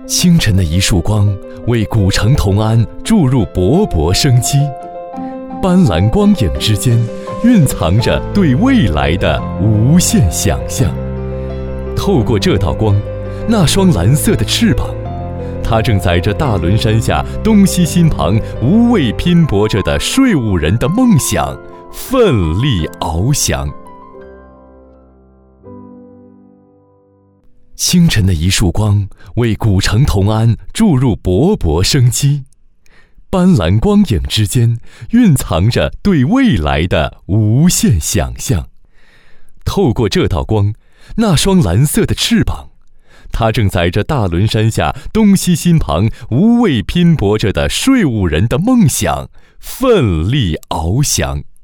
清晨的一束光，为古城同安注入勃勃生机。斑斓光影之间，蕴藏着对未来的无限想象。透过这道光，那双蓝色的翅膀，它正在这大轮山下东西心旁无畏拼搏着的税务人的梦想奋力翱翔。清晨的一束光，为古城同安注入勃勃生机。斑斓光影之间，蕴藏着对未来的无限想象。透过这道光，那双蓝色的翅膀，它正在这大轮山下东西心旁无畏拼搏着的税务人的梦想奋力翱翔。